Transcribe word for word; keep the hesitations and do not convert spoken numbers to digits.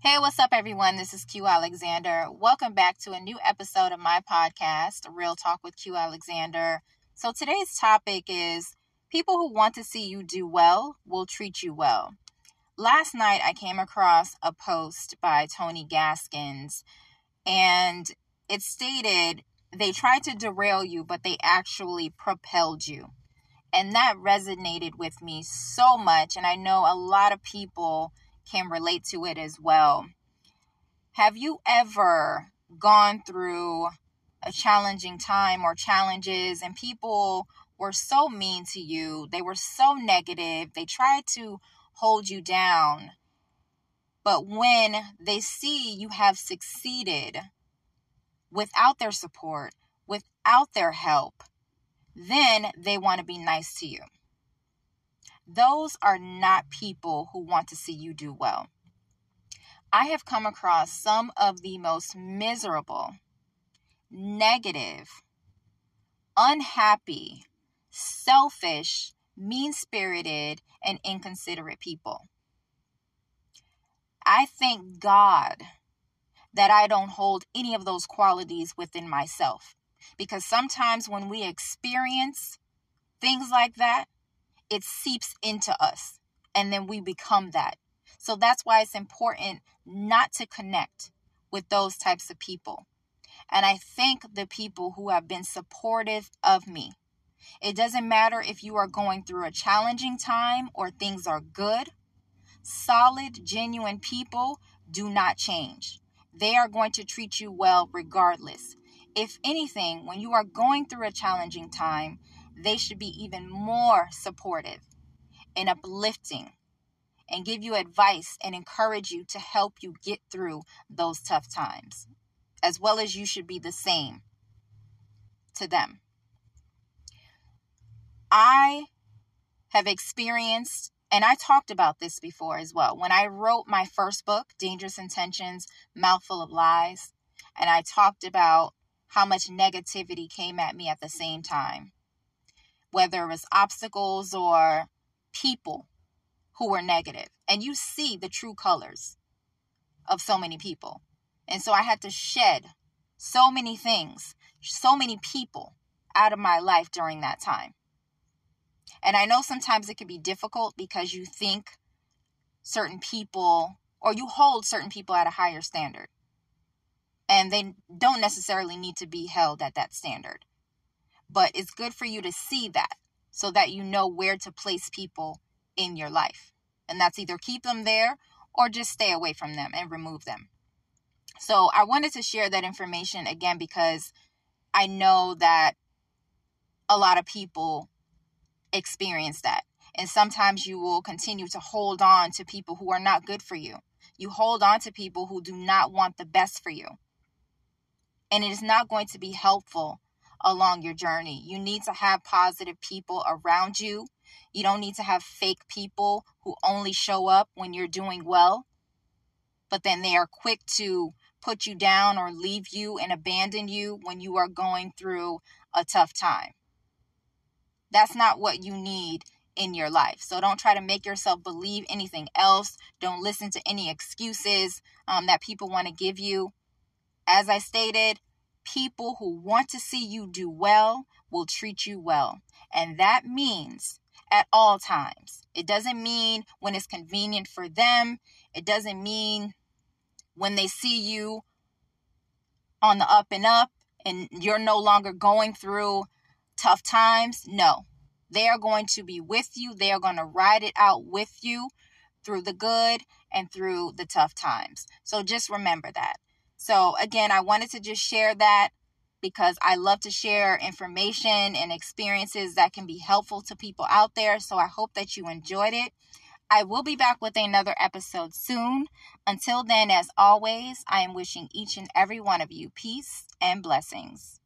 Hey, what's up, everyone? This is Q Alexander. Welcome back to a new episode of my podcast, Real Talk with Q Alexander. So today's topic is people who want to see you do well will treat you well. Last night, I came across a post by Tony Gaskins, and it stated, they tried to derail you, but they actually propelled you. And that resonated with me so much, and I know a lot of people can relate to it as well. Have you ever gone through a challenging time or challenges and people were so mean to you? They were so negative. They tried to hold you down. But when they see you have succeeded without their support, without their help, then they want to be nice to you. Those are not people who want to see you do well. I have come across some of the most miserable, negative, unhappy, selfish, mean-spirited, and inconsiderate people. I thank God that I don't hold any of those qualities within myself, because sometimes when we experience things like that, it seeps into us and then we become that. So that's why it's important not to connect with those types of people. And I thank the people who have been supportive of me. It doesn't matter if you are going through a challenging time or things are good. Solid, genuine people do not change. They are going to treat you well regardless. If anything, when you are going through a challenging time, they should be even more supportive and uplifting and give you advice and encourage you to help you get through those tough times, as well as you should be the same to them. I have experienced, and I talked about this before as well, when I wrote my first book, Dangerous Intentions, Mouthful of Lies, and I talked about how much negativity came at me at the same time, whether it was obstacles or people who were negative. And you see the true colors of so many people. And so I had to shed so many things, so many people out of my life during that time. And I know sometimes it can be difficult because you think certain people, or you hold certain people at a higher standard. And they don't necessarily need to be held at that standard. But it's good for you to see that so that you know where to place people in your life. And that's either keep them there or just stay away from them and remove them. So I wanted to share that information again because I know that a lot of people experience that. And sometimes you will continue to hold on to people who are not good for you. You hold on to people who do not want the best for you. And it is not going to be helpful along your journey. You need to have positive people around you. You don't need to have fake people who only show up when you're doing well, but then they are quick to put you down or leave you and abandon you when you are going through a tough time. That's not what you need in your life. So don't try to make yourself believe anything else. Don't listen to any excuses um, that people want to give you. As I stated, people who want to see you do well will treat you well. And that means at all times. It doesn't mean when it's convenient for them. It doesn't mean when they see you on the up and up and you're no longer going through tough times. No, they are going to be with you. They are going to ride it out with you through the good and through the tough times. So just remember that. So again, I wanted to just share that because I love to share information and experiences that can be helpful to people out there. So I hope that you enjoyed it. I will be back with another episode soon. Until then, as always, I am wishing each and every one of you peace and blessings.